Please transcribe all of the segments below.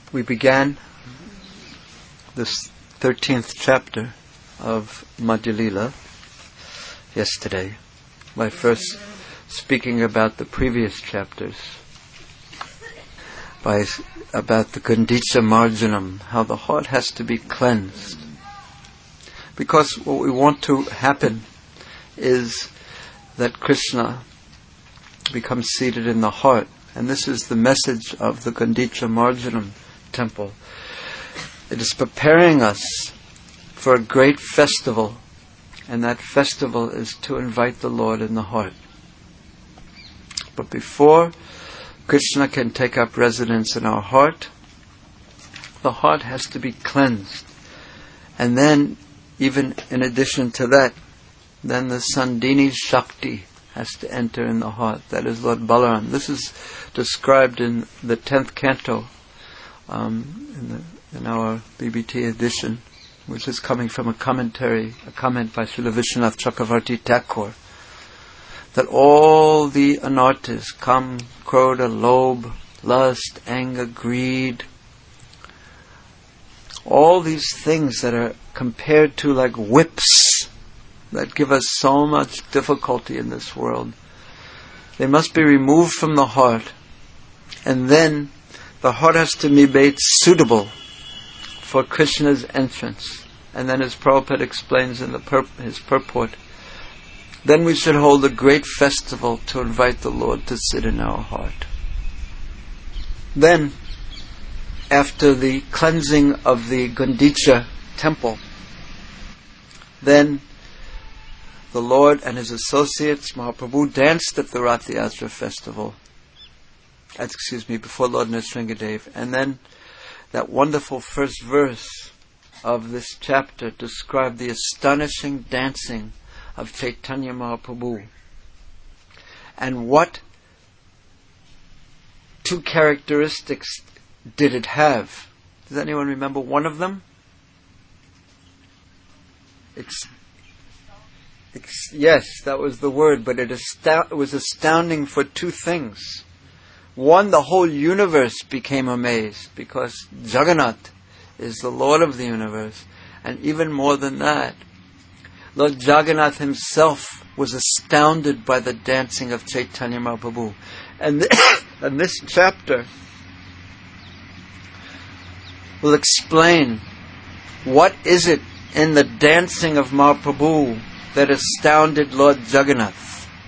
We began this 13th chapter of Madhya Lila yesterday by first speaking about the previous chapters, about the Gandicha Marjanam, how the heart has to be cleansed. Because what we want to happen is that Krishna becomes seated in the heart. And this is the message of the Gandicha Marjanam temple. It is preparing us for a great festival, and that festival is to invite the Lord in the heart. But before Krishna can take up residence in our heart, the heart has to be cleansed. And then, even in addition to that, then the Sandini Shakti has to enter in the heart. That is Lord Balaram. This is described in the 10th canto, in our BBT edition, which is coming from a comment by Srila Vishwanath Chakravarti Thakur, that all the anarthas, kam, krodha, lobh, lust, anger, greed, all these things that are compared to like whips that give us so much difficulty in this world, they must be removed from the heart, and then the heart has to be made suitable for Krishna's entrance. And then, as Prabhupada explains in his purport, then we should hold a great festival to invite the Lord to sit in our heart. Then, after the cleansing of the Gandicha temple, then the Lord and his associates, Mahaprabhu, danced at the Rath Yatra festival. Before Lord Nrsingadev. And then that wonderful first verse of this chapter described the astonishing dancing of Chaitanya Mahaprabhu. And what two characteristics did it have? Does anyone remember one of them? Yes, that was the word, but it was astounding for two things. One, the whole universe became amazed because Jagannath is the Lord of the universe. And even more than that, Lord Jagannath himself was astounded by the dancing of Chaitanya Mahaprabhu. And this chapter will explain what is it in the dancing of Mahaprabhu that astounded Lord Jagannath.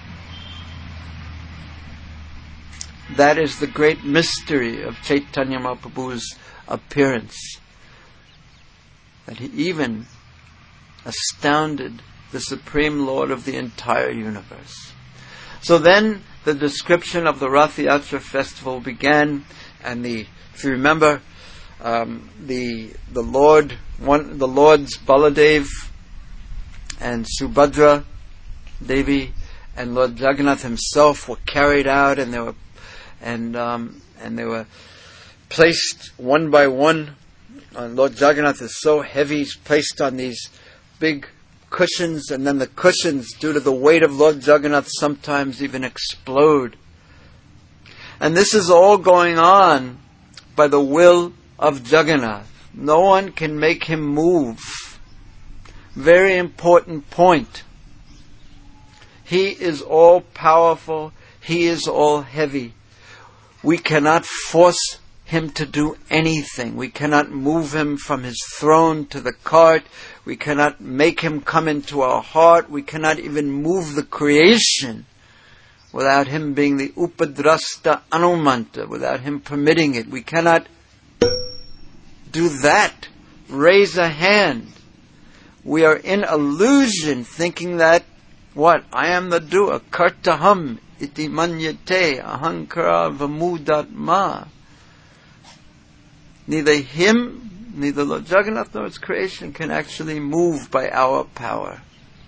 That is the great mystery of Chaitanya Mahaprabhu's appearance, that he even astounded the Supreme Lord of the entire universe. So then the description of the Rath Yatra festival began, and if you remember, the Lord's Baladev and Subhadra Devi and Lord Jagannath himself were carried out, and they were placed one by one. Lord Jagannath is so heavy, he's placed on these big cushions, and then the cushions, due to the weight of Lord Jagannath, sometimes even explode. And this is all going on by the will of Jagannath. No one can make him move. Very important point. He is all powerful. He is all heavy. We cannot force him to do anything. We cannot move him from his throne to the cart. We cannot make him come into our heart. We cannot even move the creation without him being the Upadrasta Anumanta, without him permitting it. We cannot do that. Raise a hand. We are in illusion, thinking that, what? I am the doer. Kartaham iti manyate ahankara vamudatma. Neither him, neither Lord Jagannath nor his creation can actually move by our power.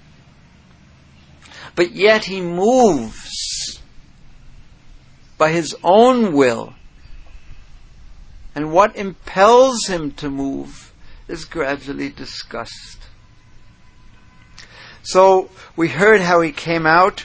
But yet he moves by his own will. And what impels him to move is gradually discussed. So we heard how he came out,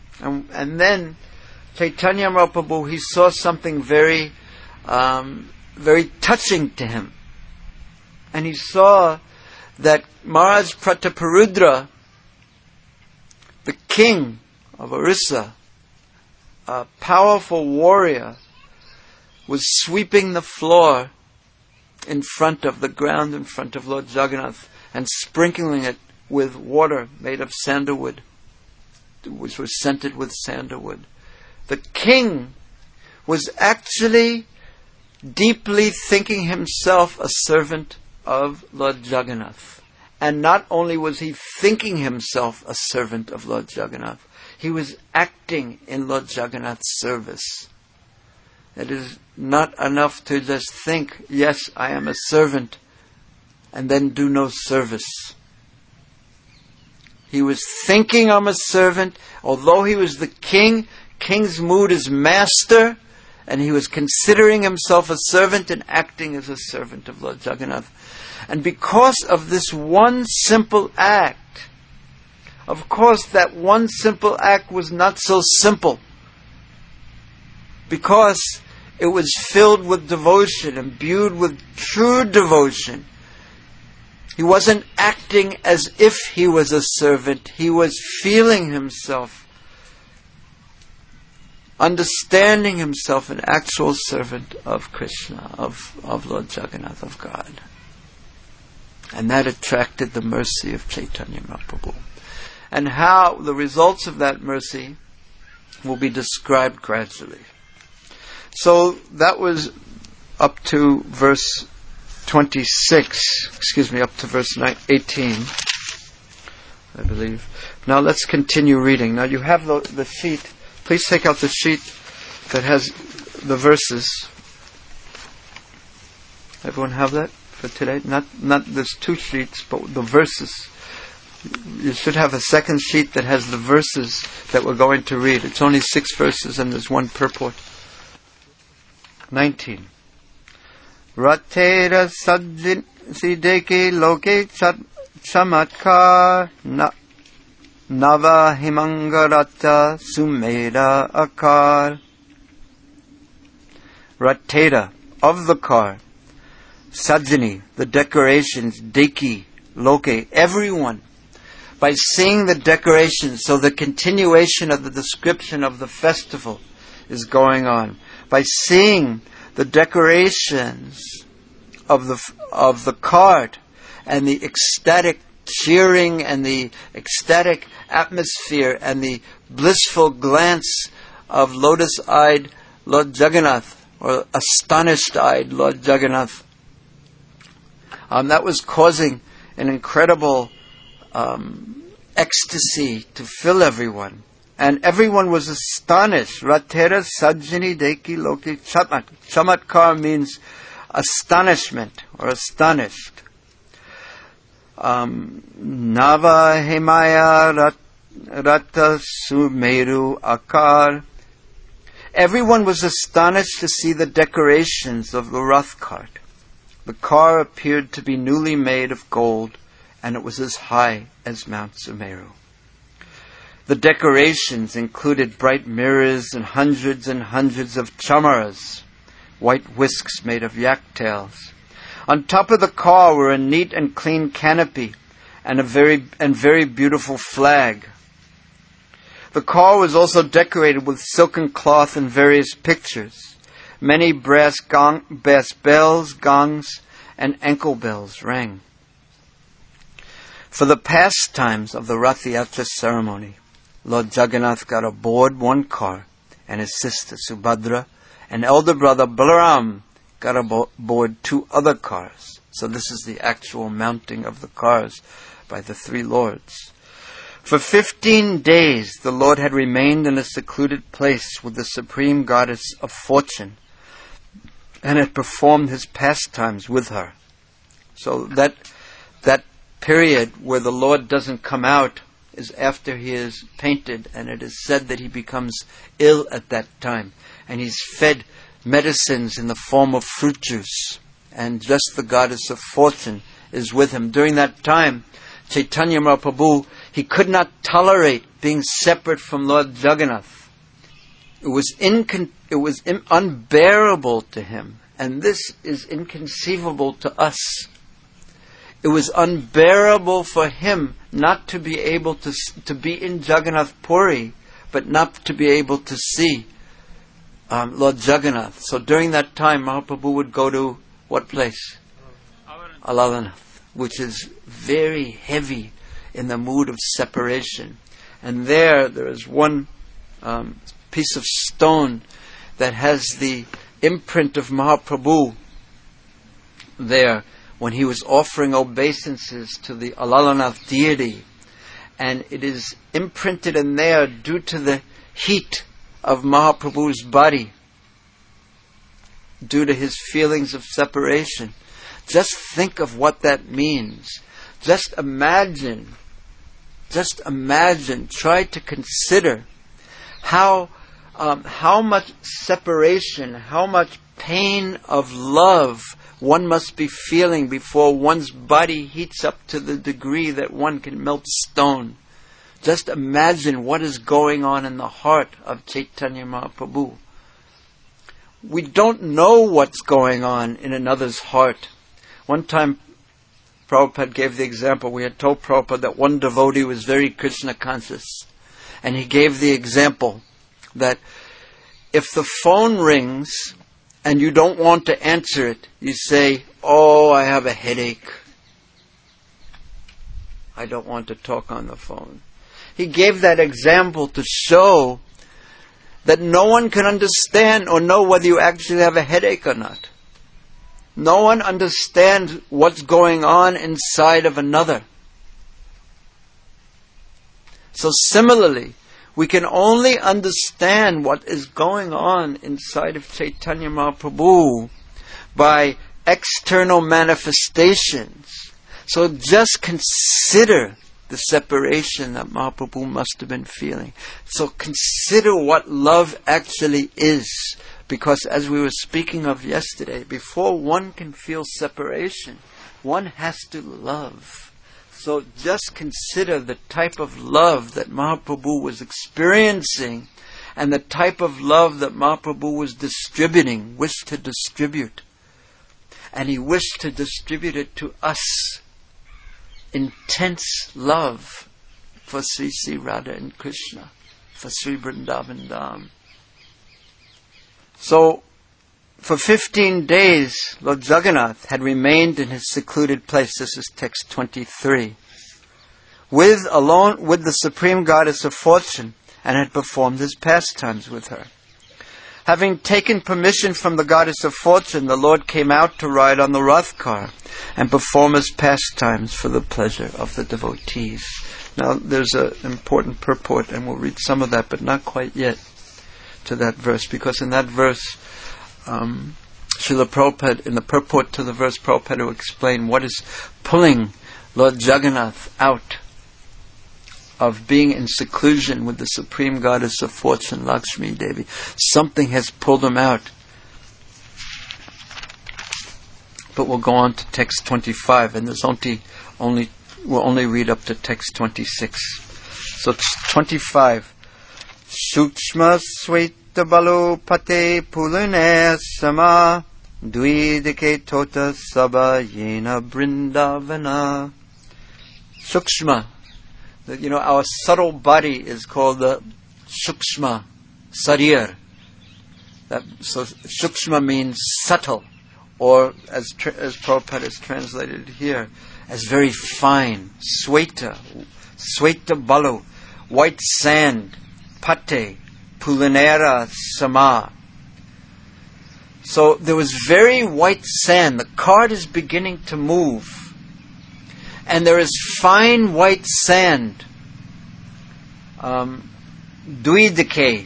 and then Chaitanya Mahaprabhu, he saw something very very touching to him. And he saw that Maharaj Prataparudra, the king of Orissa, a powerful warrior, was sweeping the floor in front of the ground, in front of Lord Jagannath, and sprinkling it with water made of sandalwood, which was scented with sandalwood. The king was actually deeply thinking himself a servant of Lord Jagannath. And not only was he thinking himself a servant of Lord Jagannath, he was acting in Lord Jagannath's service. It is not enough to just think, yes, I am a servant, and then do no service. He was thinking, I'm a servant. Although he was the king, king's mood is master, and he was considering himself a servant and acting as a servant of Lord Jagannath. And because of this one simple act, of course that one simple act was not so simple, because it was filled with devotion, imbued with true devotion. He wasn't acting as if he was a servant. He was feeling himself, understanding himself an actual servant of Krishna, of Lord Jagannath, of God. And that attracted the mercy of Chaitanya Mahaprabhu. And how the results of that mercy will be described gradually. So that was up to verse 26, up to verse 18, I believe. Now let's continue reading. Now you have the sheet. Please take out the sheet that has the verses. Everyone have that for today? Not there's two sheets, but the verses. You should have a second sheet that has the verses that we're going to read. It's only 6 verses and there's one purport. 19. Ratera sideki loke chamatkar nava himangarata sumeda akar. Ratera, of the car. Sajani, the decorations. Deki, loke, everyone. By seeing the decorations, so the continuation of the description of the festival is going on. By seeing the decorations of the cart and the ecstatic cheering and the ecstatic atmosphere and the blissful glance of lotus-eyed Lord Jagannath, or astonished-eyed Lord Jagannath, that was causing an incredible ecstasy to fill everyone. And everyone was astonished. Ratera sajjani deki loki chamat. Chamatkar means astonishment or astonished. Nava hemaya rata sumeru akar. Everyone was astonished to see the decorations of the Rath cart. The car appeared to be newly made of gold, and it was as high as Mount Sumeru. The decorations included bright mirrors and hundreds of chamaras, white whisks made of yak tails. On top of the car were a neat and clean canopy and a very beautiful flag. The car was also decorated with silken cloth and various pictures. Many brass bells, gongs, and ankle bells rang. For the pastimes of the Rath Yatra ceremony, Lord Jagannath got aboard one car, and his sister Subhadra and elder brother Balaram got aboard 2 other cars. So this is the actual mounting of the cars by the 3 lords. For 15 days the Lord had remained in a secluded place with the Supreme Goddess of Fortune, and had performed his pastimes with her. So that period where the Lord doesn't come out is after he is painted, and it is said that he becomes ill at that time, and he's fed medicines in the form of fruit juice, and just the Goddess of Fortune is with him. During that time, Chaitanya Mahaprabhu, he could not tolerate being separate from Lord Jagannath. It was unbearable to him, And this is inconceivable to us. It was unbearable for him not to be able to be in Jagannath Puri, but not to be able to see Lord Jagannath. So during that time, Mahaprabhu would go to what place? Alalanath, which is very heavy in the mood of separation. And there is one piece of stone that has the imprint of Mahaprabhu there when he was offering obeisances to the Alalanath deity. And it is imprinted in there due to the heat of Mahaprabhu's body, due to his feelings of separation. Just think of what that means. Just imagine, try to consider how much separation, how much pain of love one must be feeling before one's body heats up to the degree that one can melt stone. Just imagine what is going on in the heart of Chaitanya Mahaprabhu. We don't know what's going on in another's heart. One time, Prabhupada gave the example. We had told Prabhupada that one devotee was very Krishna conscious. And he gave the example that if the phone rings and you don't want to answer it, you say, "Oh, I have a headache. I don't want to talk on the phone." He gave that example to show that no one can understand or know whether you actually have a headache or not. No one understands what's going on inside of another. So similarly, we can only understand what is going on inside of Chaitanya Mahaprabhu by external manifestations. So just consider the separation that Mahaprabhu must have been feeling. So consider what love actually is. Because as we were speaking of yesterday, before one can feel separation, one has to love. So just consider the type of love that Mahaprabhu was experiencing and the type of love that Mahaprabhu was distributing, wished to distribute. And he wished to distribute it to us. Intense love for Sri Sri Radha and Krishna, for Sri Vrindavan Dham. So, for 15 days, Lord Jagannath had remained in his secluded place. This is text 23. Alone with the Supreme Goddess of Fortune, and had performed his pastimes with her. Having taken permission from the Goddess of Fortune, the Lord came out to ride on the Rath car and perform his pastimes for the pleasure of the devotees. Now, there's an important purport, and we'll read some of that, but not quite yet to that verse, because in that verse, Srila Prabhupada, in the purport to the verse, Prabhupada will explain what is pulling Lord Jagannath out of being in seclusion with the Supreme Goddess of Fortune, Lakshmi Devi. Something has pulled him out. But we'll go on to text 25, and there's we'll only read up to text 26. So it's 25. Sukshma Sweta Balu Pate Pulune Sama Dvidike Tota Saba Yena Brindavana. Sukshma. Our subtle body is called the Sukshma Sarir. So Sukshma means subtle, or as Prabhupada has translated here, as very fine. Sweta Balu, white sand. Pate, Pulinera Sama. So there was very white sand. The cart is beginning to move. And there is fine white sand, Dvidike,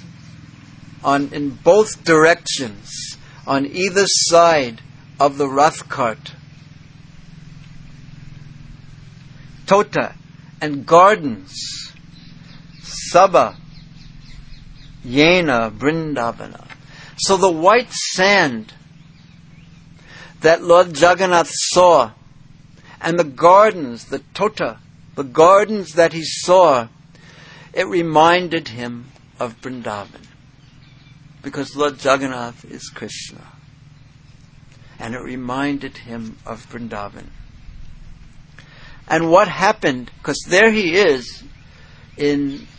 in both directions, on either side of the Rath cart. Tota, and gardens. Sabha, Yena, Vrindavana. So the white sand that Lord Jagannath saw, and the gardens, the Tota, the gardens that he saw, it reminded him of Vrindavan. Because Lord Jagannath is Krishna. and it reminded him of Vrindavan. And what happened? Because there he is in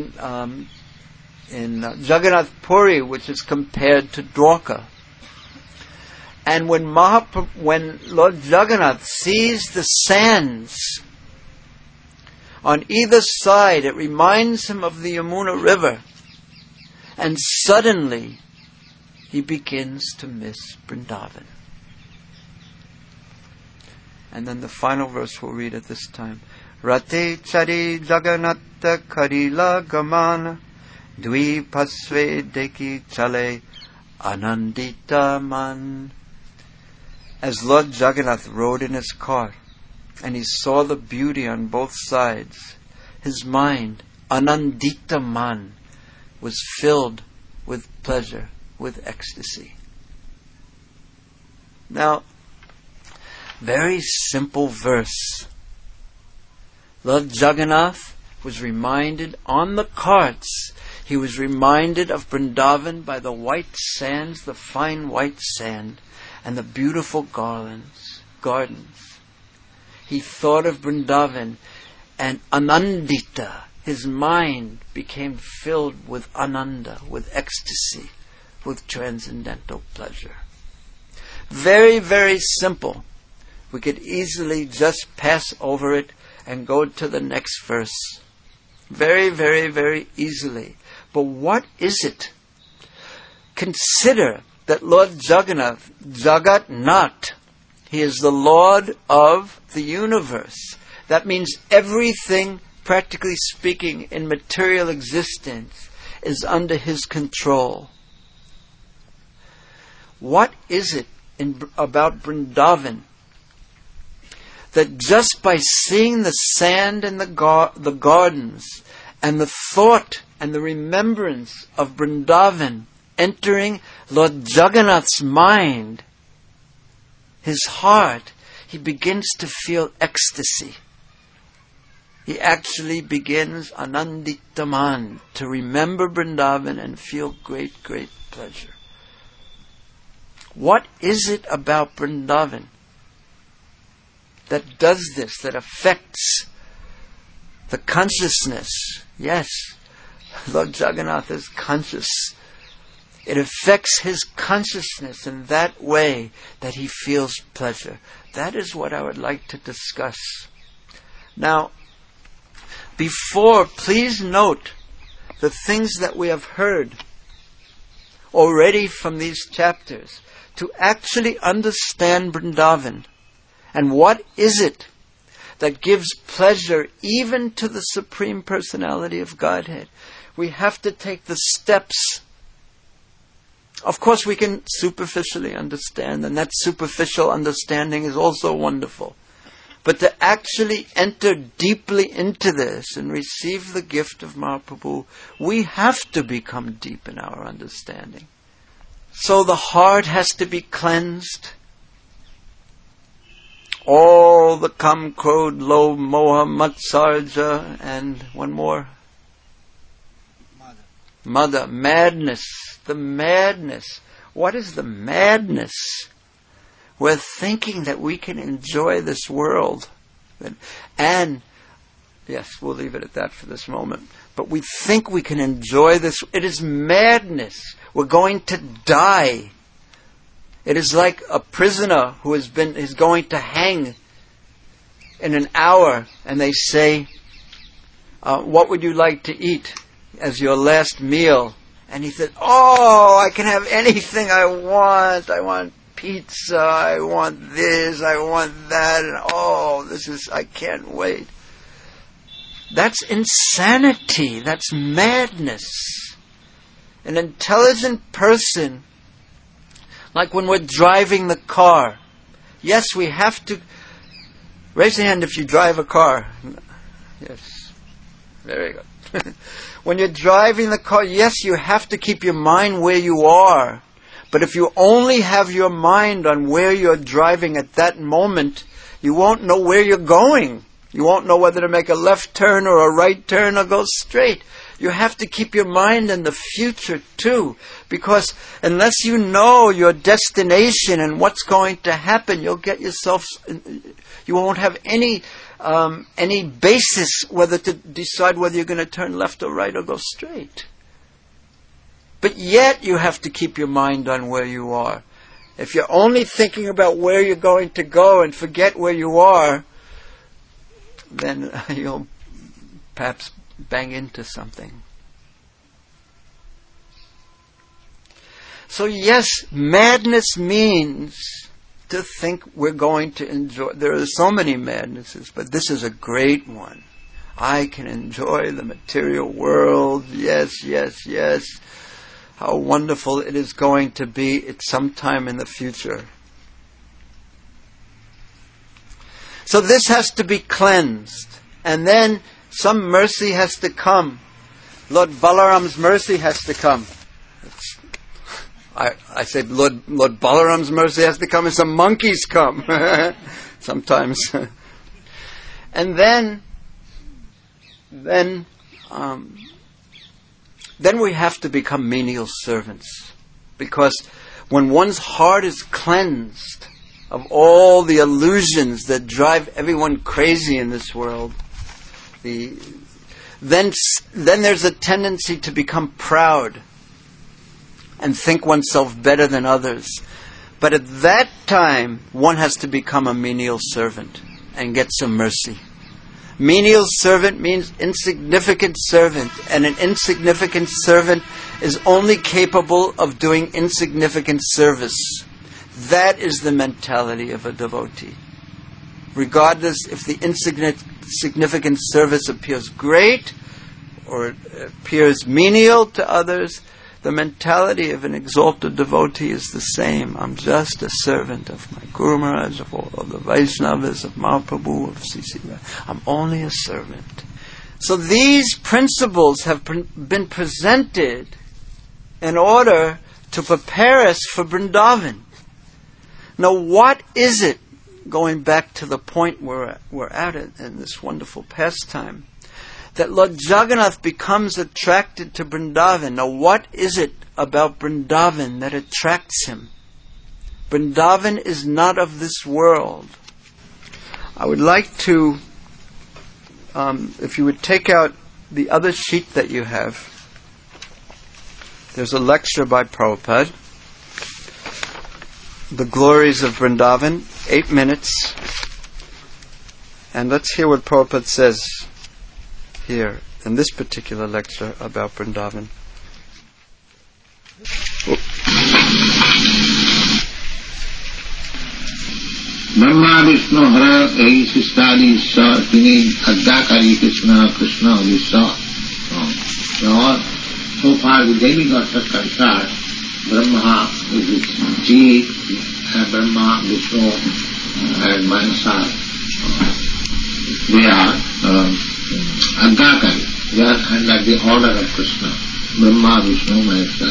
Jagannath Puri, which is compared to Dwarka. And when Lord Jagannath sees the sands on either side, it reminds him of the Yamuna River. And suddenly, he begins to miss Vrindavan. And then the final verse we'll read at this time. Rate chari Jagannatha karila gamana dvi pasve deki chale anandita man. As Lord Jagannath rode in his car and he saw the beauty on both sides, his mind, anandita man, was filled with pleasure, with ecstasy. Now, very simple verse. Lord Jagannath was reminded on the carts, he was reminded of Vrindavan by the white sands, the fine white sand, and the beautiful gardens. He thought of Vrindavan, and Anandita, his mind became filled with Ananda, with ecstasy, with transcendental pleasure. Very, very simple. We could easily just pass over it and go to the next verse. Very, very, very easily. But what is it? Consider that Lord Jagannath, Jagatnath, he is the Lord of the universe. That means everything, practically speaking, in material existence is under his control. What is it about Vrindavan that just by seeing the sand and the gardens and the thought and the remembrance of Vrindavan entering Lord Jagannath's mind, his heart, he begins to feel ecstasy. He actually begins Ananditaman, to remember Vrindavan and feel great, great pleasure. What is it about Vrindavan that does this, that affects the consciousness? Yes, Lord Jagannath is conscious. It affects his consciousness in that way that he feels pleasure. That is what I would like to discuss. Now, please note the things that we have heard already from these chapters. To actually understand Vrindavan and what is it that gives pleasure even to the Supreme Personality of Godhead, we have to take the steps. Of course, we can superficially understand, and that superficial understanding is also wonderful. But to actually enter deeply into this and receive the gift of Mahaprabhu, we have to become deep in our understanding. So the heart has to be cleansed. All the kam, krodh, lobh, moha, matsarja, and one more. Mother, madness. The madness. What is the madness? We're thinking that we can enjoy this world. And, yes, we'll leave it at that for this moment. But we think we can enjoy this. It is madness. We're going to die. It is like a prisoner who is going to hang in an hour, and they say, what would you like to eat as your last meal? And he said, I can have anything I want. I want pizza, I want this, I want that, and I can't wait. That's insanity. That's madness. An intelligent person, like when we're driving the car, yes, we have to. Raise your hand if you drive a car. Yes. Very good. When you're driving the car, yes, you have to keep your mind where you are. But if you only have your mind on where you're driving at that moment, you won't know where you're going. You won't know whether to make a left turn or a right turn or go straight. you have to keep your mind in the future too, because unless you know your destination and what's going to happen, you won't have any basis whether to decide whether you're going to turn left or right or go straight. But yet you have to keep your mind on where you are. If you're only thinking about where you're going to go and forget where you are, then you'll perhaps bang into something. So yes, madness means to think we're going to enjoy. There are so many madnesses, but this is a great one. I can enjoy the material world. Yes, yes, yes. How wonderful it is going to be at some time in the future. So this has to be cleansed. And then some mercy has to come. Lord Balaram's mercy has to come. I said Lord Balaram's mercy has to come and some monkeys come. Sometimes. And then we have to become menial servants. Because when one's heart is cleansed of all the illusions that drive everyone crazy in this world, then there's a tendency to become proud and think oneself better than others. But at that time, one has to become a menial servant and get some mercy. Menial servant means insignificant servant, and an insignificant servant is only capable of doing insignificant service. That is the mentality of a devotee. Regardless if the insignificant service appears great or appears menial to others, the mentality of an exalted devotee is the same. I'm just a servant of my Guru Maharaj, of all of the Vaishnavas, of Mahaprabhu, of C.C. I'm only a servant. So these principles have been presented in order to prepare us for Vrindavan. Now what is it, going back to the point where we're at it in this wonderful pastime, that Lord Jagannath becomes attracted to Vrindavan? Now what is it about Vrindavan that attracts him? Vrindavan is not of this world. I would like to, if you would take out the other sheet that you have, there's a lecture by Prabhupada, The Glories of Vrindavan, 8 minutes. And let's hear what Prabhupada says here in this particular lecture about Vrindavan. Brahma Vishnu Hara Ei Sistadi Sa Tini Adhakari Krishna Krishna Vishnu. So far the demigods are concerned, Brahma is the chief, Brahma, Vishnu and Manasa. They are Adhakari. They are under the order of Krishna. Brahma, Vishnu, Manasa.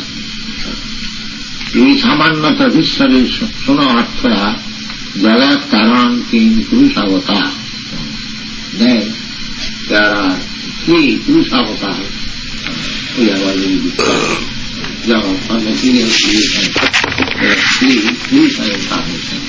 Ye Samannata Vishwari Suna Arthara Jagat Karantin Purusavatar. Then there are 3 Purusavatars. We have already discussed. Jagat, for material creation, there are 3 incarnations.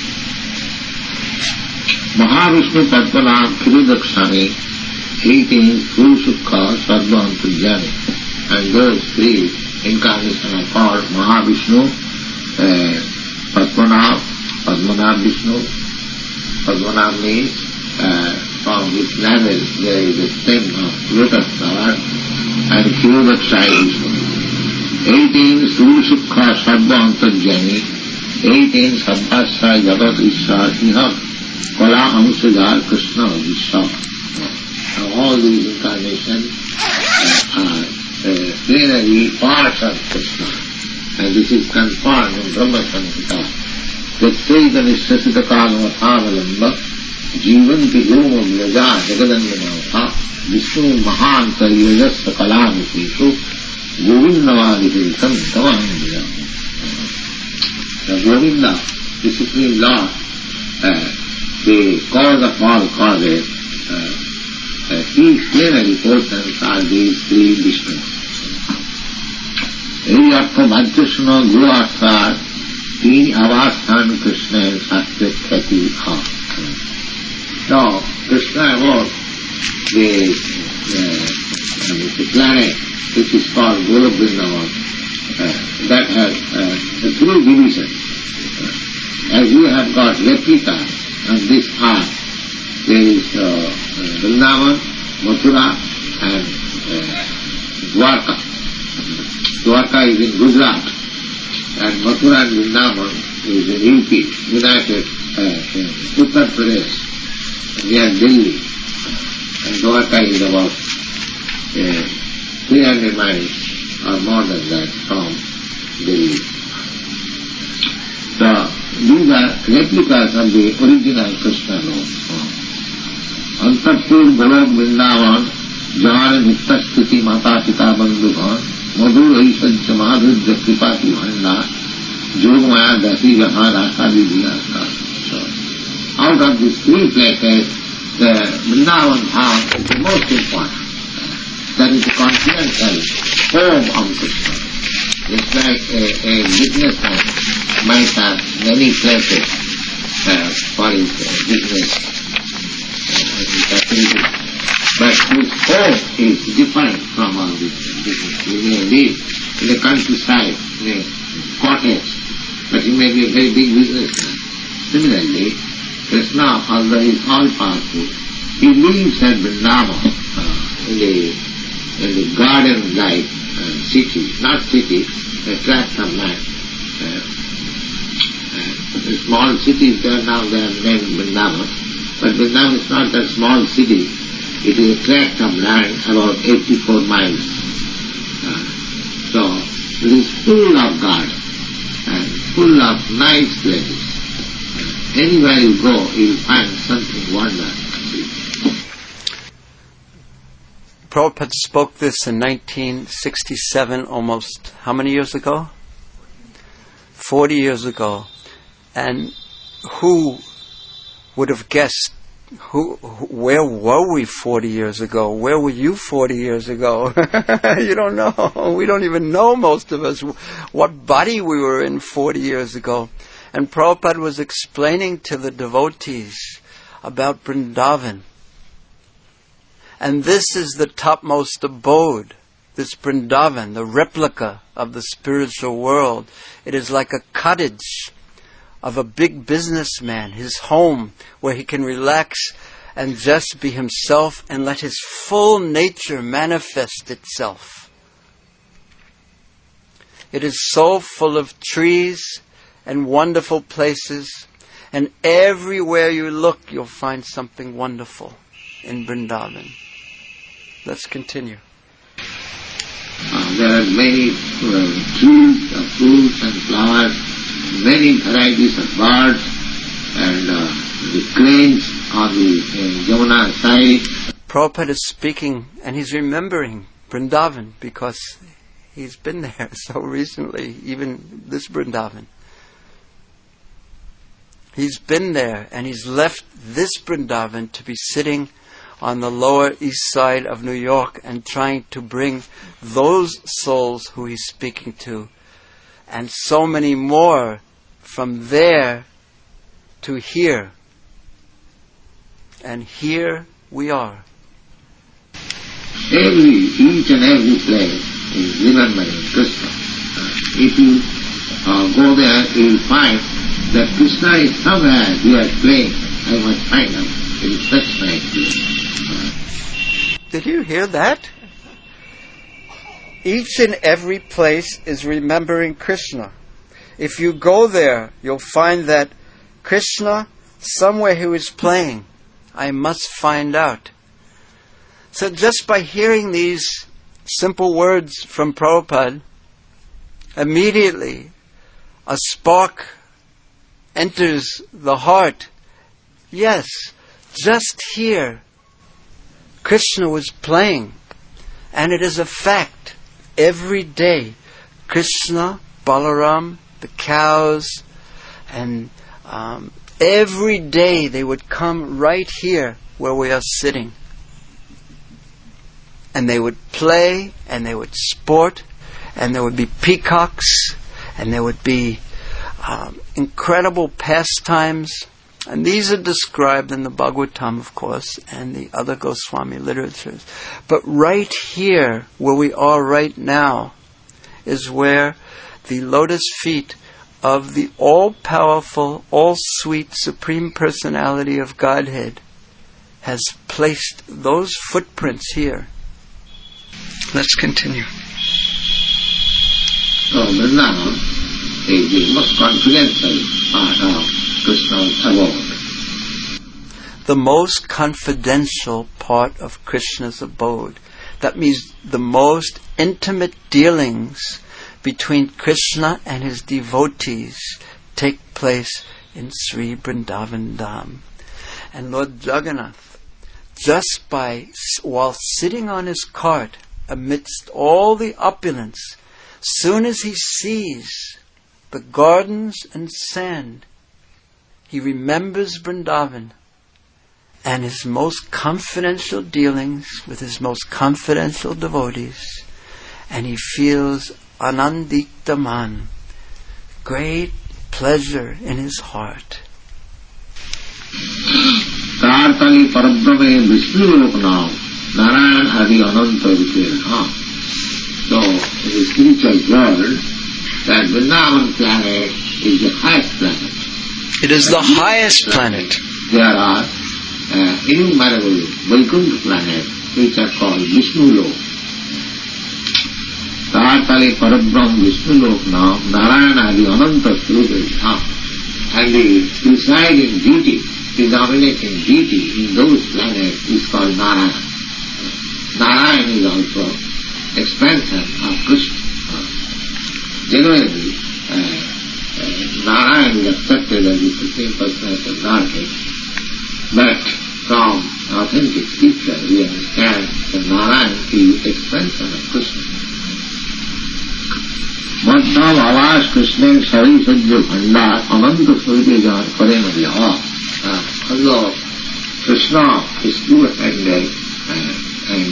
Mahavishnu Padmanabh Kirudakshani, 18 Purusukha Sarva Antujani. And those 3 incarnations are called Mahavishnu, Padmanabh Vishnu. Padmanabh means from this level there is a stem of lotus flower, and Kirudakshai Vishnu. 18 Surusukha Sarva Antarjani, 18 Sabbhasa Jagat Isha Iha Kala Amsujar Krishna Vishnu. Now all these incarnations are plenary parts of Krishna, and this is confirmed in Brahma Samhita. Chaitanya Kalamathavalamva Jivanti Yoma Vyaja Jagadanyanavha Vishnu Mahanta Yajasa Kalamiseshu Govindavadipesam Tavanandiyam. Govinda, the Supreme Lord, the cause of all causes, Three plenary portions are these three Vishnus. এই অর্থ বাহ্য শুনো গুরু আস্থার তিন আবাসস্থান কৃষ্ণের শাস্ত্রের খ্যাতি হয়। Now, Krishna about the planet which is called Golok Vrindavan, that has three divisions. As you have got replica on this earth, there is Vrindavan, Mathura and Dwarka. Dwarka is in Gujarat and Mathura and Vrindavan is in UP, United Uttar Pradesh, near Delhi. And Dwarka is about 300 miles or more than that from Delhi. So these are replicas of the original Krishna Lord. Antarpur Golok Vrindavan Jahar Nitya Stuti Mata Pita Bandhugan Madhur Aishajya Madhurya Kripati Bhanda Jog Maya Dasi Jahan Rasa Vidhyasa. So out of these three places, the Vrindavan Dham is the most important. That is the continental home of Krishna. It's like a businessman might have many places for his business activity. But his home is different from all this business. He may live in the countryside, in a cottage, but he may be a very big businessman. Similarly, Krishna, although he is all-powerful, he lives at Vrindavan, in the garden-like city, not city, a tract of land. The small cities there now, they are named Vrindavan, but Vrindavan is not a small city. It is a tract of land about 84 miles. So it is full of gardens and full of nice places. Anywhere you go, you will find something wonderful. Prabhupada spoke this in 1967, almost how many years ago? 40 years ago. And who would have guessed, where were we 40 years ago? Where were you 40 years ago? You don't know. We don't even know, most of us, what body we were in 40 years ago. And Prabhupada was explaining to the devotees about Vrindavan. And this is the topmost abode, this Vrindavan, the replica of the spiritual world. It is like a cottage of a big businessman, his home, where he can relax and just be himself and let his full nature manifest itself. It is so full of trees and wonderful places, and everywhere you look, you'll find something wonderful in Vrindavan. Let's continue. There are many trees of fruits and flowers, many varieties of birds, and the cranes on the Yamuna side. Prabhupada is speaking and he's remembering Vrindavan because he's been there so recently, even this Vrindavan. He's been there and he's left this Vrindavan to be sitting on the lower east side of New York and trying to bring those souls who he's speaking to and so many more from there to here. And here we are. Each and every place is remembering Krishna. If you go there, you will find that Krishna is somewhere you are playing. I must find out. It is such nice place. Did you hear that? Each and every place is remembering Krishna. If you go there, you'll find that Krishna, somewhere he is playing. I must find out. So just by hearing these simple words from Prabhupada, immediately a spark enters the heart. Yes, just here, Krishna was playing. And it is a fact. Every day, Krishna, Balaram, the cows, and every day they would come right here where we are sitting. and they would play, and they would sport, and there would be peacocks, and there would be incredible pastimes. And these are described in the Bhagavatam, of course, and the other Goswami literatures. But right here, where we are right now, is where the lotus feet of the all-powerful, all-sweet, Supreme Personality of Godhead has placed those footprints here. Let's continue. So Vrindavan is the most confidential part of Krishna's abode. The most confidential part of Krishna's abode. That means the most intimate dealings between Krishna and his devotees take place in Sri Vrindavan Dham. And Lord Jagannath, just while sitting on his cart amidst all the opulence, soon as he sees the gardens and sand, he remembers Vrindavan and his most confidential dealings with his most confidential devotees, and he feels Ananditaman, great pleasure in his heart. Kartali Parabrahme Vishnu Lokna Narayan Adi Ananta Vitirha. So, in the spiritual world, that Vrindavan planet is the highest planet. It is the highest planet. There are innumerable Vaikuntha planets which are called Vishnu Lok. Kartali Parabrahma Vishnu Lokna Narayan Adi Ananta Vitirha. And the presiding deity, predominating deity in those planets is called Narayan. Narayan is also expansion of Krishna. Generally, Narayan is accepted as the Supreme Personality of Godhead, but from authentic scripture we understand that Narayan is expansion of Krishna. Madham Avas Krishna Sari Sajja Bhandar Ananta Surya Jan Parema Viha. Although Krishna is two-handed and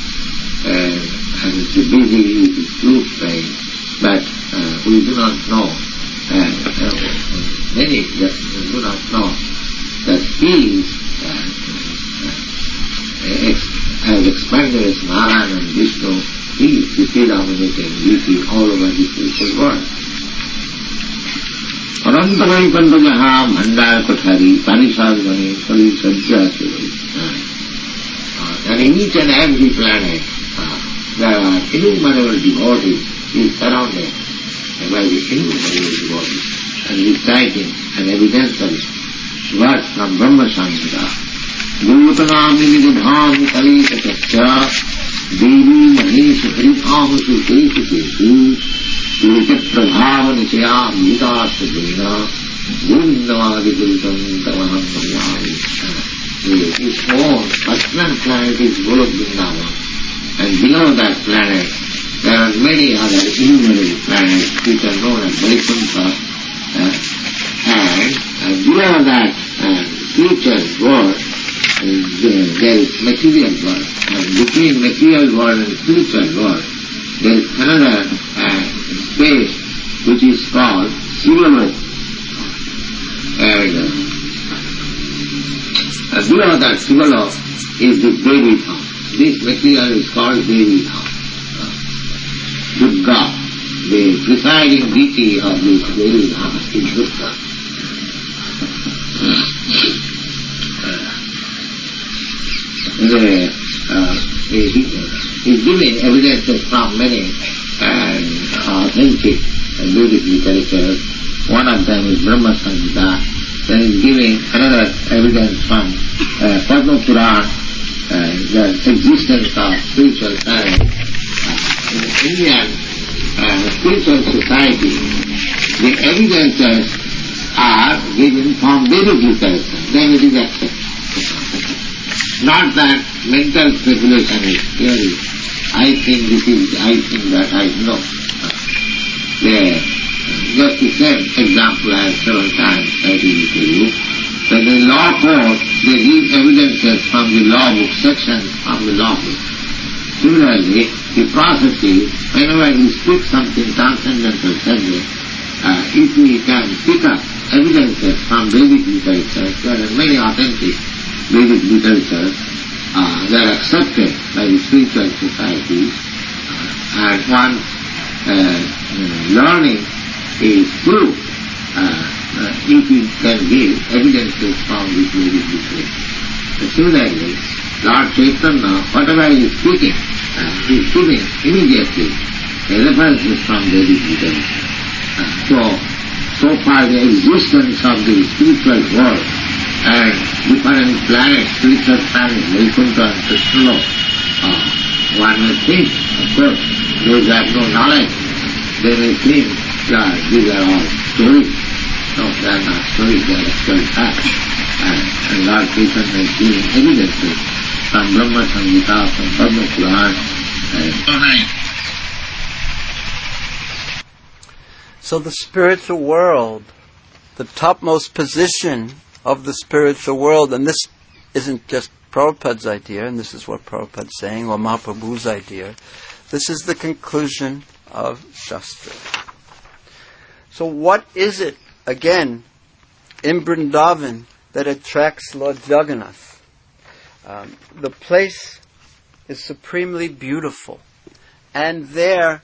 is busy with his flute playing, but we do not know, many do not know that he has expanded as Narayan and Vishnu. He is the predominating deity all over the spiritual world. Ananta Vaikuntha Jaha Bhandar Kothari Parishad Mani Pari Sajja Suri. And in each and every planet there are innumerable devotees. He is surrounded by the innumerable devotees and reciting and evidentially words from Brahma Samhita. Bhutanami Vidhami Kalita Tasya Devi Mahesh Haritham Sukesu Kesu Prabhava Nishaya Bhutasa Dena Govindavadi Guritam Tamaham Nayami. His own personal planet is Golok Vrindavan, and below that planet there are many other innumerable planets which are known as Vaikuntha, and below that spiritual world there is material world, and between material world and spiritual world there is another space which is called Sivalok, and below that Sivalok is the Devi Dham. This material is called Devi Dham. Durga, the presiding deity of this Devi Dham is Durga. He's giving evidences from many authentic Vedic literature. One of them is Brahma Samhita. Then he's giving another evidence from Padma Purana, the existence of spiritual planets. In Indian spiritual society, the evidences are given from Vedic literature. Then it is accepted. Not that mental speculation is theory. I think this is, I think that, I know. Just the same example I have several times cited to you. That in the law court, they give evidences from the law book, sections from the law book. Similarly, the process is, whenever you speak something transcendental subject, if we can pick up evidences from Vedic literature, there are many authentic Vedic literature, they are accepted by the spiritual society, and once learning is proved, if you can give evidences from this Vedic literature. Similarly, Lord Chaitanya, whatever he is speaking, he is giving immediately references from Vedic literature. So far the existence of the spiritual world and different planets, spiritual planets, Vaikuntha and Krishna, one may think, of course, those who have no knowledge, they may think that these are all stories. No, they are not stories, they are actual facts. And Lord Chaitanya is giving evidences from Brahma Samhita, from Padma Purana, and so the spiritual world, the topmost position of the spiritual world, and this isn't just Prabhupada's idea, and this is what Prabhupada's saying, or Mahaprabhu's idea, this is the conclusion of Shastra. So what is it, again, in Vrindavan that attracts Lord Jagannath? The place is supremely beautiful, and there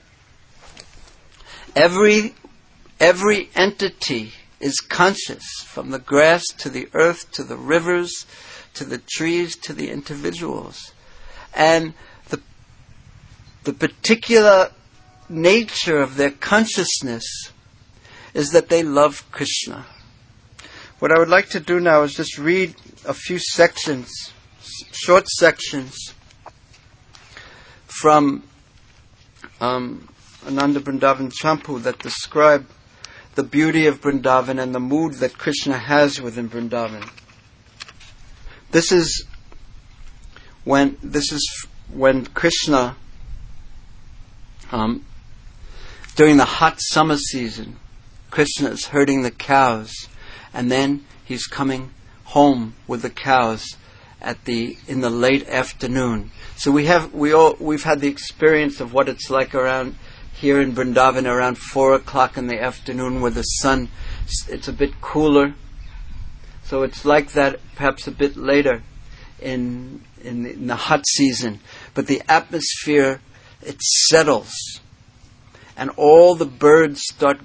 every entity is conscious, from the grass to the earth to the rivers to the trees to the individuals. And the particular nature of their consciousness is that they love Krishna. What I would like to do now is just read a few sections, short sections from Ananda Vrindavan Champu that describe the beauty of Vrindavan and the mood that Krishna has within Vrindavan. This is when Krishna, during the hot summer season, Krishna is herding the cows, and then he's coming home with the cows in the late afternoon. So we've had the experience of what it's like around here in Vrindavan around 4 o'clock in the afternoon, where the sun, it's a bit cooler. So it's like that perhaps a bit later in the hot season. But the atmosphere, it settles, and all the birds start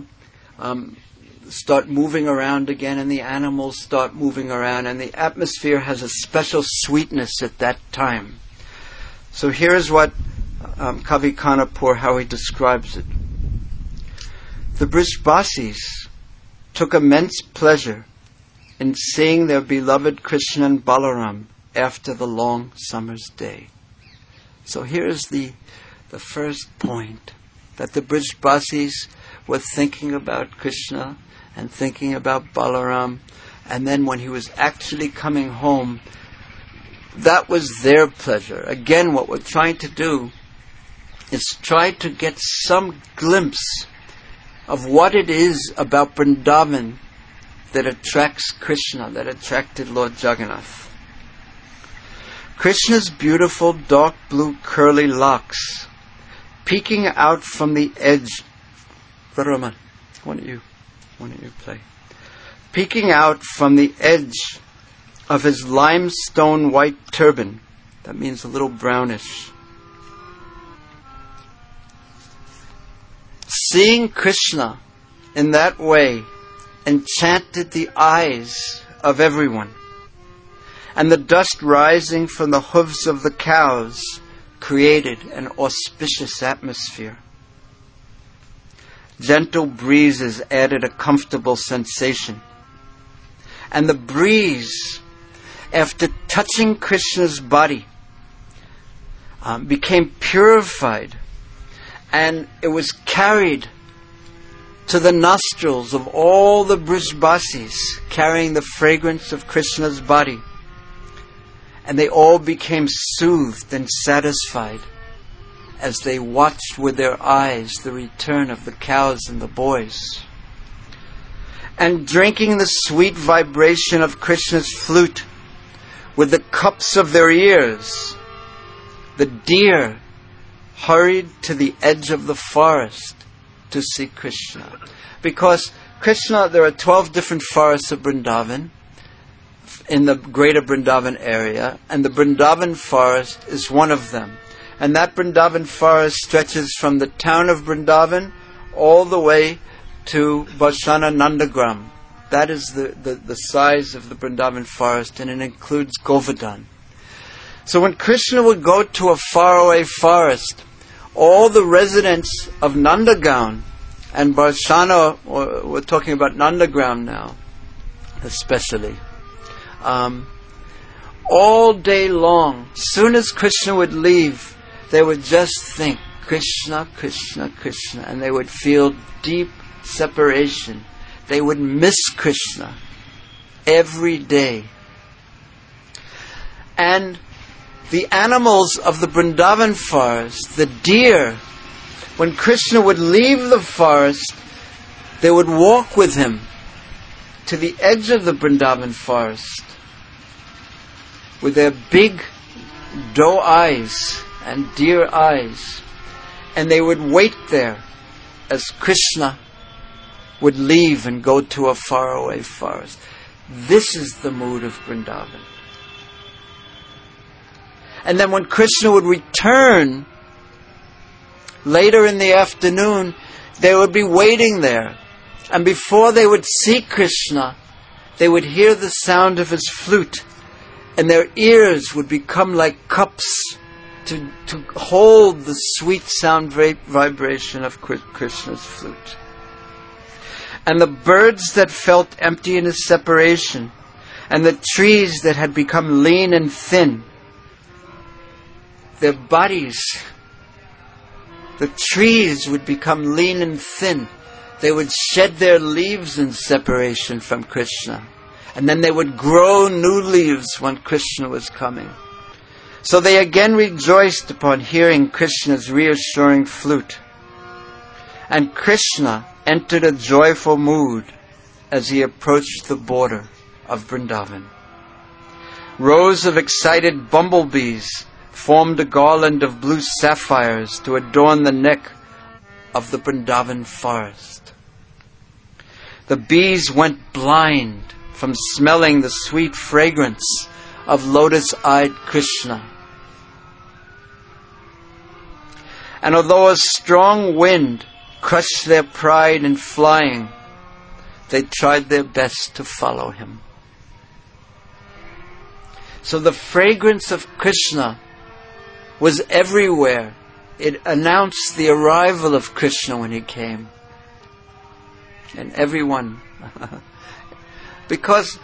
moving around again, and the animals start moving around, and the atmosphere has a special sweetness at that time. So here's what Kavi Kanapur, how he describes it. The Brijbasis took immense pleasure in seeing their beloved Krishna and Balaram after the long summer's day. So here's the first point, that the Brijbasis were thinking about Krishna and thinking about Balaram, and then when he was actually coming home, that was their pleasure. Again, what we're trying to do is try to get some glimpse of what it is about Vrindavan that attracts Krishna, that attracted Lord Jagannath. Krishna's beautiful dark blue curly locks peeking out from the edge. Varaman, why don't you play? Peeking out from the edge of his limestone white turban. That means a little brownish. Seeing Krishna in that way enchanted the eyes of everyone, and the dust rising from the hooves of the cows created an auspicious atmosphere. Gentle breezes added a comfortable sensation, and the breeze, after touching Krishna's body, became purified, and it was carried to the nostrils of all the Brijbasis, carrying the fragrance of Krishna's body. And they all became soothed and satisfied as they watched with their eyes the return of the cows and the boys. And drinking the sweet vibration of Krishna's flute with the cups of their ears, the deer hurried to the edge of the forest to see Krishna. Because Krishna, there are 12 different forests of Vrindavan in the greater Vrindavan area, and the Vrindavan forest is one of them. And that Vrindavan forest stretches from the town of Vrindavan all the way to Varshana Nandagram. That is the size of the Vrindavan forest, and it includes Govardhan. So when Krishna would go to a faraway forest, all the residents of Nandagaon and Varshana, or we're talking about Nandagram now, especially, all day long, soon as Krishna would leave, they would just think, Krishna, Krishna, Krishna, and they would feel deep separation. They would miss Krishna every day. And the animals of the Vrindavan forest, the deer, when Krishna would leave the forest, they would walk with him to the edge of the Vrindavan forest with their big doe eyes and deer eyes, and they would wait there as Krishna would leave and go to a faraway forest. This is the mood of Vrindavan. And then when Krishna would return later in the afternoon, they would be waiting there. And before they would see Krishna, they would hear the sound of his flute, and their ears would become like cups to hold the sweet sound vibration of Krishna's flute. And the birds that felt empty in his separation, and the trees that had become lean and thin, their bodies, the trees would become lean and thin. They would shed their leaves in separation from Krishna. And then they would grow new leaves when Krishna was coming. So they again rejoiced upon hearing Krishna's reassuring flute. And Krishna entered a joyful mood as he approached the border of Vrindavan. Rows of excited bumblebees formed a garland of blue sapphires to adorn the neck of the Vrindavan forest. The bees went blind from smelling the sweet fragrance of lotus-eyed Krishna. And although a strong wind crushed their pride in flying, they tried their best to follow him. So the fragrance of Krishna was everywhere. It announced the arrival of Krishna when he came. And everyone, because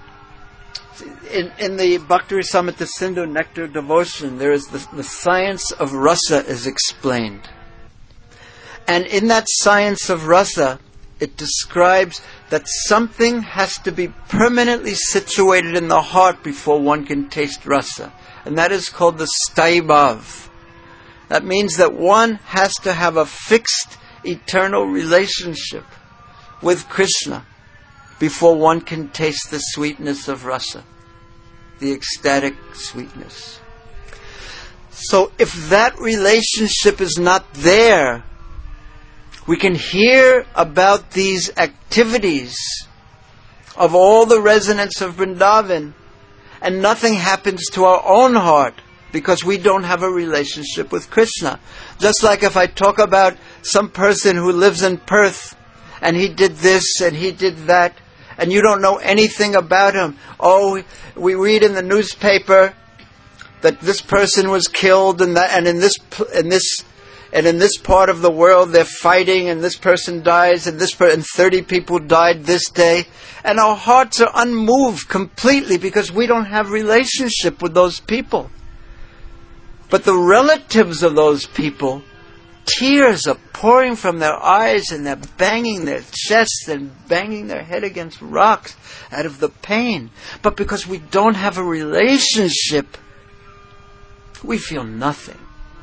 in the Bhakti Rasamrita Sindhu Nectar Devotion, there is the science of rasa is explained. And in that science of rasa, it describes that something has to be permanently situated in the heart before one can taste rasa. And that is called the sthayi bhav. That means that one has to have a fixed, eternal relationship with Krishna before one can taste the sweetness of rasa, the ecstatic sweetness. So if that relationship is not there, we can hear about these activities of all the residents of Vrindavan, and nothing happens to our own heart because we don't have a relationship with Krishna. Just like if I talk about some person who lives in Perth, and he did this and he did that, and you don't know anything about him. Oh, we read in the newspaper that this person was killed, and in this part of the world they're fighting, and this person dies, and 30 people died this day, and our hearts are unmoved completely because we don't have relationship with those people. But the relatives of those people, tears are pouring from their eyes, and they're banging their chests and banging their head against rocks out of the pain. But because we don't have a relationship, we feel nothing.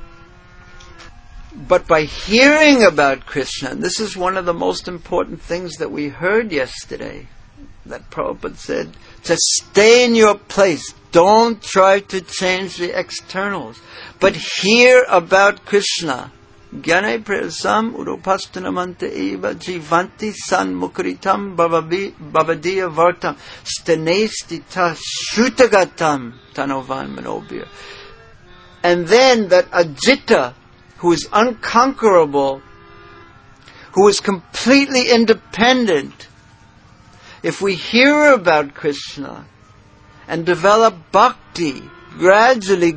But by hearing about Krishna, and this is one of the most important things that we heard yesterday, that Prabhupada said, to stay in your place, Don't try to change the externals, but hear about Krishna. Jnane prasam urupastanamanta eva jivanti san mukuritam bhavadiya vartam stenestita shrutagatam tanovan manobir. And then that Ajita, who is unconquerable, who is completely independent, if we hear about Krishna and develop bhakti gradually,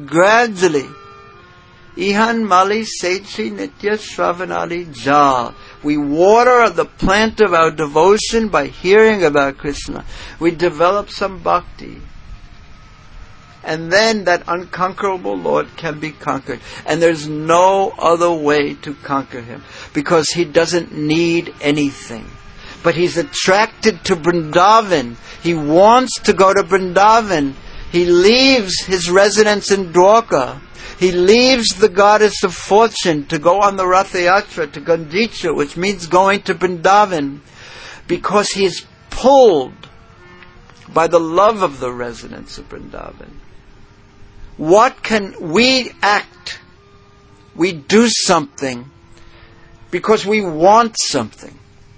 Ihan Mali Sechi Nitya Shravanali Jal. We water the plant of our devotion by hearing about Krishna. We develop some bhakti. And then that unconquerable Lord can be conquered. And there's no other way to conquer Him. Because He doesn't need anything. But He's attracted to Vrindavan. He wants to go to Vrindavan. He leaves His residence in Dwarka. He leaves the goddess of fortune to go on the Ratha Yatra to Gandicha, which means going to Vrindavan, because he is pulled by the love of the residents of Vrindavan. What can we act? We do something because we want something.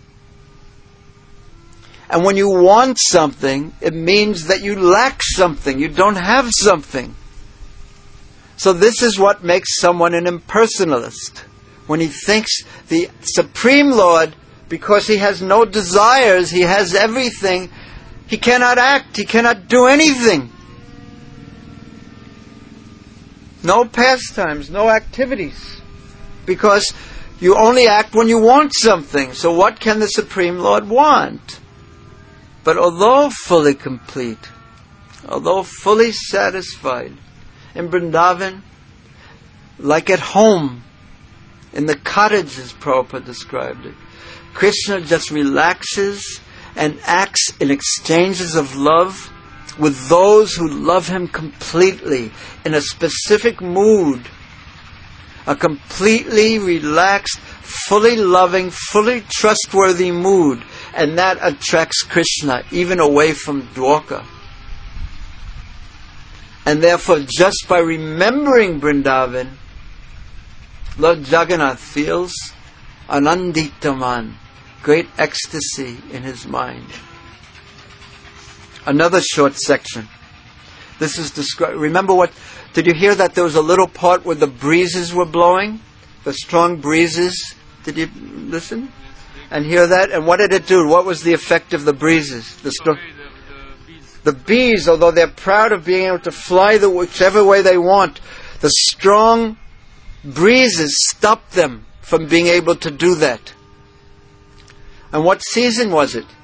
And when you want something, it means that you lack something. You don't have something. So this is what makes someone an impersonalist. When he thinks the Supreme Lord, because He has no desires, He has everything, He cannot act, He cannot do anything. No pastimes, no activities. Because you only act when you want something. So what can the Supreme Lord want? But although fully complete, although fully satisfied, in Vrindavan, like at home, in the cottages, Prabhupada described it, Krishna just relaxes and acts in exchanges of love with those who love Him completely, in a specific mood, a completely relaxed, fully loving, fully trustworthy mood, and that attracts Krishna even away from Dwarka. And therefore, just by remembering Vrindavan, Lord Jagannath feels Ananditaman, great ecstasy in his mind. Another short section. This is described. Remember what? Did you hear that there was a little part where the breezes were blowing? The strong breezes. Did you listen? And hear that? And what did it do? What was the effect of the breezes? The bees, although they're proud of being able to fly whichever way they want, the strong breezes stop them from being able to do that. And what season was it?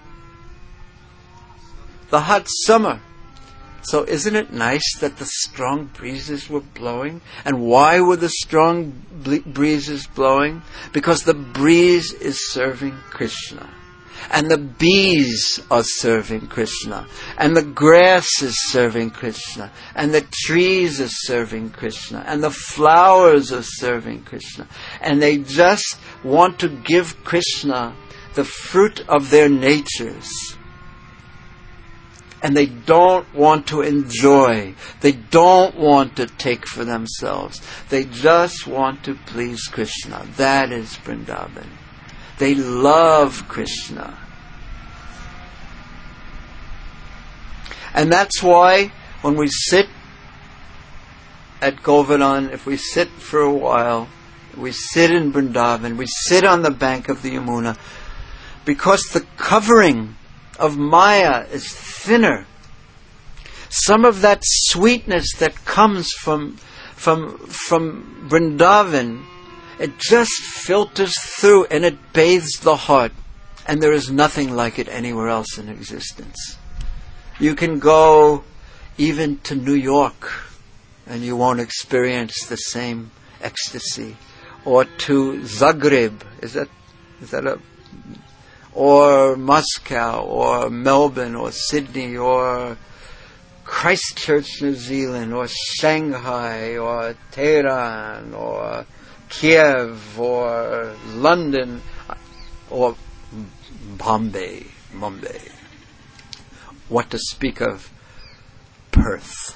The hot summer. So isn't it nice that the strong breezes were blowing? And why were the strong breezes blowing? Because the breeze is serving Krishna. And the bees are serving Krishna. And the grass is serving Krishna. And the trees are serving Krishna. And the flowers are serving Krishna. And they just want to give Krishna the fruit of their natures. And they don't want to enjoy. They don't want to take for themselves. They just want to please Krishna. That is Vrindavan. They love Krishna. And that's why when we sit at Govardhan, if we sit for a while, we sit in Vrindavan, we sit on the bank of the Yamuna, because the covering of Maya is thinner. Some of that sweetness that comes from Vrindavan, it just filters through and it bathes the heart. And there is nothing like it anywhere else in existence. You can go even to New York and you won't experience the same ecstasy. Or to Zagreb, or Moscow, or Melbourne, or Sydney, or Christchurch, New Zealand, or Shanghai, or Tehran, or Kiev, or London, or Bombay. What to speak of Perth.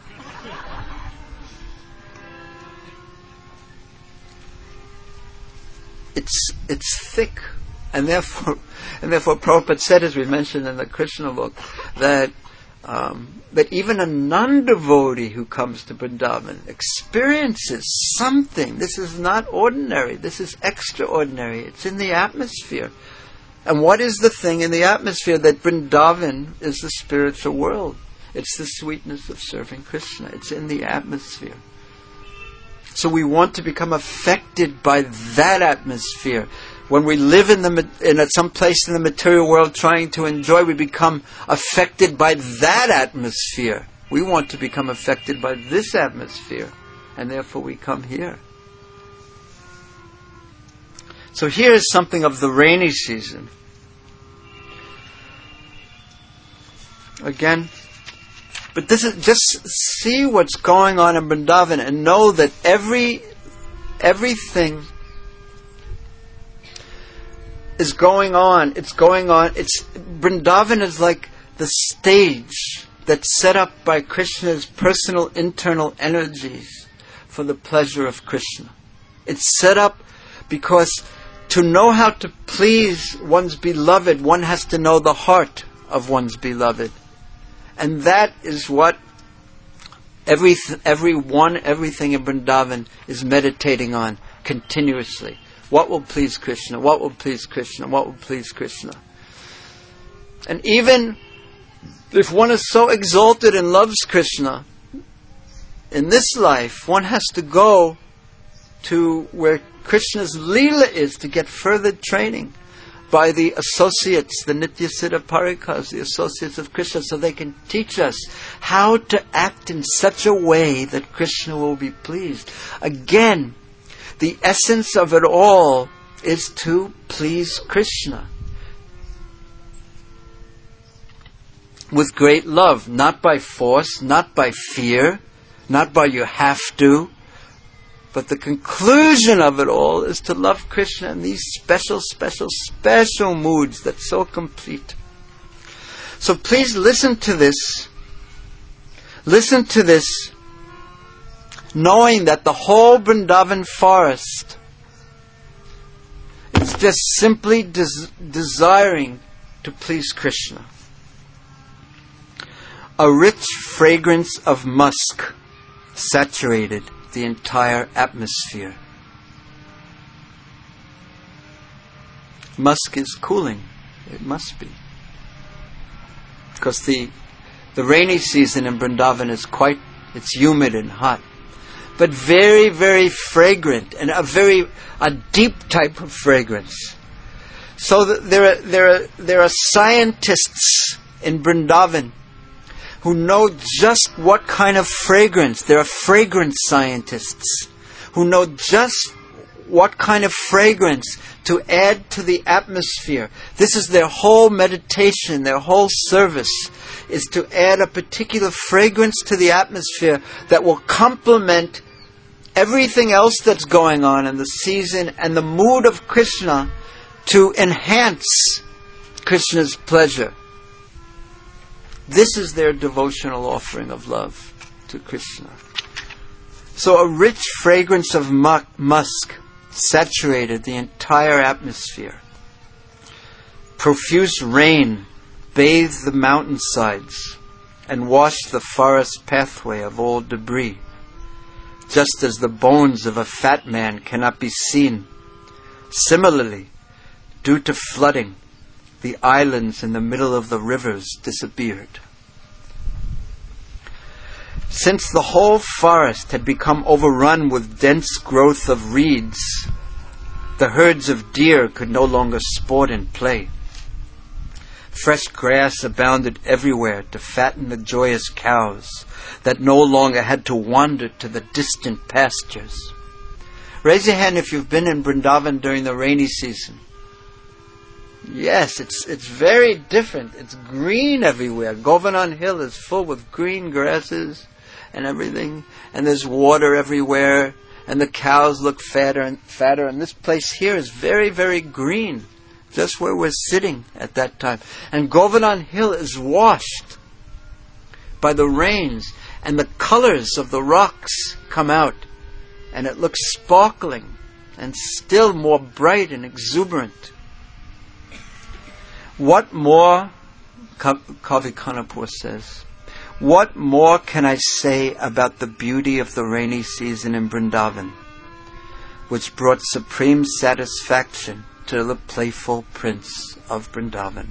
It's thick, and therefore Prabhupada said, as we mentioned in the Krishna book, that even a non-devotee who comes to Vrindavan experiences something. This is not ordinary. This is extraordinary. It's in the atmosphere. And what is the thing in the atmosphere? That Vrindavan is the spiritual world. It's the sweetness of serving Krishna. It's in the atmosphere. So we want to become affected by that atmosphere. When we live in some place in the material world trying to enjoy, we become affected by that atmosphere. We want to become affected by this atmosphere, and therefore we come here. So here is something of the rainy season. Again, but this is just see what's going on in Vrindavan and know that everything is going on. It's going on. Vrindavan is like the stage that's set up by Krishna's personal internal energies for the pleasure of Krishna. It's set up because to know how to please one's beloved, one has to know the heart of one's beloved. And that is what everything in Vrindavan is meditating on continuously. What will please Krishna? What will please Krishna? What will please Krishna? And even if one is so exalted and loves Krishna, in this life, one has to go to where Krishna's Leela is to get further training by the associates, the Nityasiddha Parikas, the associates of Krishna, so they can teach us how to act in such a way that Krishna will be pleased. Again, the essence of it all is to please Krishna. With great love, not by force, not by fear, not by you have to, but the conclusion of it all is to love Krishna in these special moods that's so complete. So please listen to this. Listen to this, knowing that the whole Vrindavan forest is just simply desiring to please Krishna. A rich fragrance of musk saturated the entire atmosphere. Musk is cooling. It must be. Because the rainy season in Vrindavan is it's humid and hot. But very, very fragrant, and a deep type of fragrance. So there are scientists in Vrindavan who know just what kind of fragrance. There are fragrance scientists who know just what kind of fragrance to add to the atmosphere. This is their whole meditation, their whole service, is to add a particular fragrance to the atmosphere that will complement everything else that's going on in the season and the mood of Krishna to enhance Krishna's pleasure. This is their devotional offering of love to Krishna. So a rich fragrance of musk saturated the entire atmosphere. Profuse rain bathed the mountainsides and washed the forest pathway of all debris. Just as the bones of a fat man cannot be seen, similarly, due to flooding, the islands in the middle of the rivers disappeared. Since the whole forest had become overrun with dense growth of reeds, the herds of deer could no longer sport and play. Fresh grass abounded everywhere to fatten the joyous cows that no longer had to wander to the distant pastures. Raise your hand if you've been in Vrindavan during the rainy season. Yes, it's very different. It's green everywhere. Govardhan Hill is full with green grasses and everything, and there's water everywhere, and the cows look fatter and fatter, and this place here is very, very green, just where we're sitting at that time. And Govardhan Hill is washed by the rains, and the colors of the rocks come out, and it looks sparkling and still more bright and exuberant. What more, Kavi Kanapur says, what more can I say about the beauty of the rainy season in Vrindavan, which brought supreme satisfaction to the playful prince of Vrindavan?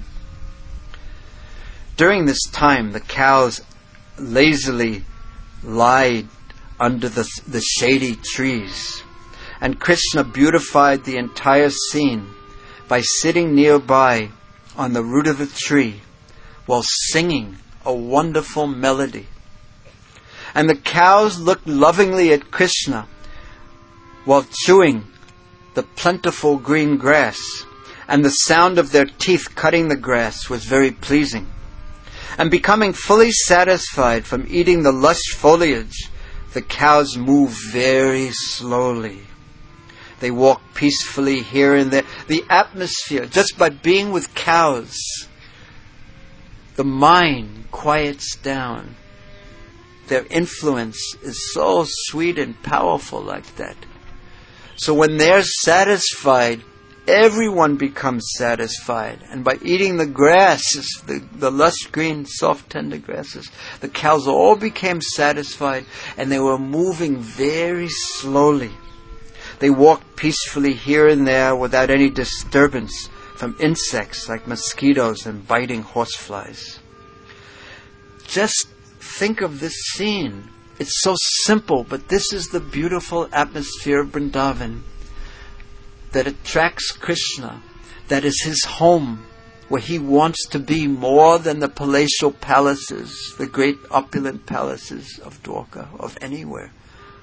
During this time, the cows lazily lied under the shady trees, and Krishna beautified the entire scene by sitting nearby on the root of a tree while singing a wonderful melody. And the cows looked lovingly at Krishna while chewing the plentiful green grass, and the sound of their teeth cutting the grass was very pleasing. And becoming fully satisfied from eating the lush foliage, the cows moved very slowly. They walk peacefully here and there. The atmosphere, just by being with cows, the mind quiets down. Their influence is so sweet and powerful like that. So when they're satisfied, everyone becomes satisfied. And by eating the grasses, the lush green, soft, tender grasses, the cows all became satisfied, and they were moving very slowly. They walked peacefully here and there without any disturbance from insects like mosquitoes and biting horseflies. Just think of this scene. It's so simple, but this is the beautiful atmosphere of Vrindavan that attracts Krishna, that is his home, where he wants to be more than the palatial palaces, the great opulent palaces of Dwarka, of anywhere.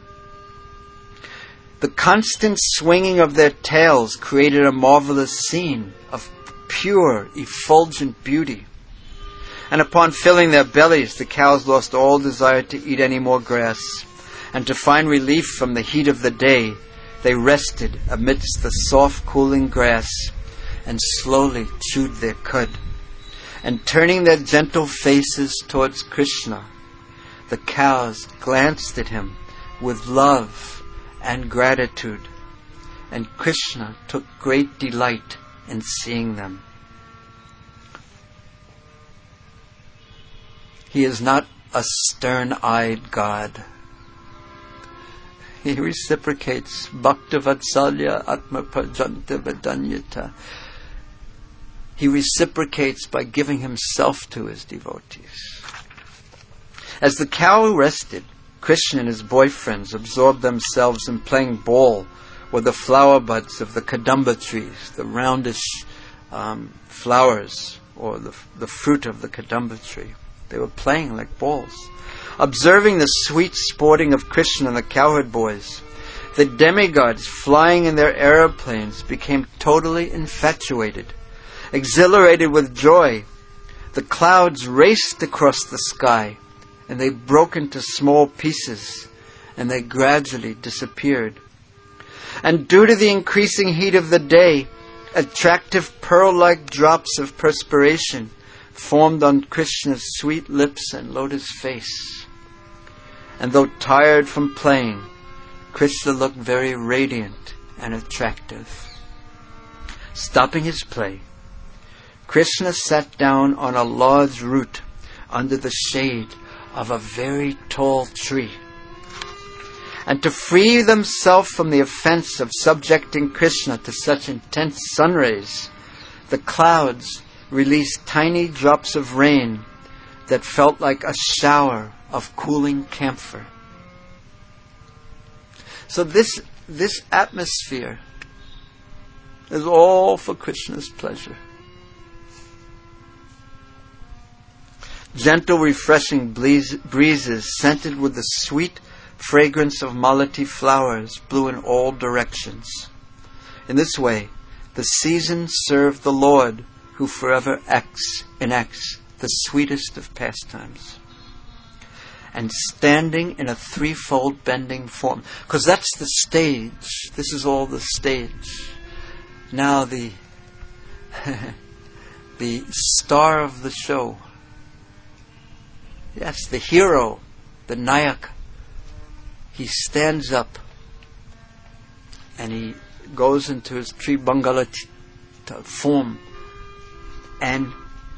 The constant swinging of their tails created a marvelous scene of pure, effulgent beauty. And upon filling their bellies, the cows lost all desire to eat any more grass. And to find relief from the heat of the day, they rested amidst the soft, cooling grass and slowly chewed their cud. And turning their gentle faces towards Krishna, the cows glanced at him with love and gratitude, and Krishna took great delight in seeing them. He is not a stern-eyed God. He reciprocates Bhaktavatsalya Atma Pajanta Vedanyata. He reciprocates by giving himself to his devotees. As the cow rested, Krishna and his boyfriends absorbed themselves in playing ball with the flower buds of the kadamba trees, the roundish flowers, or the fruit of the kadamba tree. They were playing like balls. Observing the sweet sporting of Krishna and the cowherd boys, the demigods flying in their aeroplanes became totally infatuated. Exhilarated with joy, the clouds raced across the sky, and they broke into small pieces, and they gradually disappeared. And due to the increasing heat of the day, attractive pearl-like drops of perspiration formed on Krishna's sweet lips and lotus face. And though tired from playing, Krishna looked very radiant and attractive. Stopping his play, Krishna sat down on a large root under the shade of a very tall tree. And to free themselves from the offense of subjecting Krishna to such intense sun rays, the clouds released tiny drops of rain that felt like a shower of cooling camphor. So this atmosphere is all for Krishna's pleasure. Gentle, refreshing breezes scented with the sweet fragrance of malati flowers blew in all directions. In this way, the season served the Lord, who forever enacts the sweetest of pastimes. And standing in a threefold bending form, because that's the stage. This is all the stage. Now the the star of the show, Yes, the hero, the Nayak, he stands up and he goes into his Tribangala form, and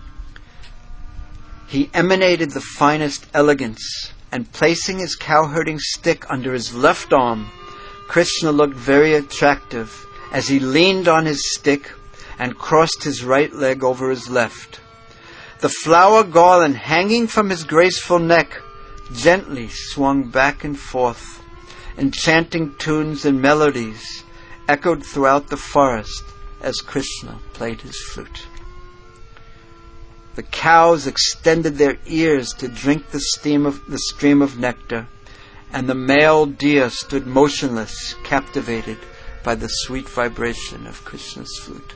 he emanated the finest elegance, and placing his cowherding stick under his left arm, Krishna looked very attractive as he leaned on his stick and crossed his right leg over his left. The flower garland hanging from his graceful neck gently swung back and forth. Enchanting tunes and melodies echoed throughout the forest as Krishna played his flute. The cows extended their ears to drink the stream of nectar, and the male deer stood motionless, captivated by the sweet vibration of Krishna's flute.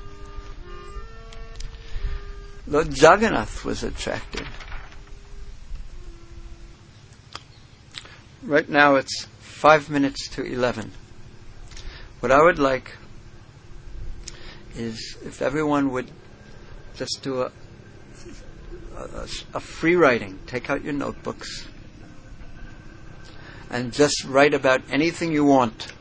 Lord Jagannath was attracted. Right now it's 5 minutes to 11. What I would like is if everyone would just do a free writing. Take out your notebooks and just write about anything you want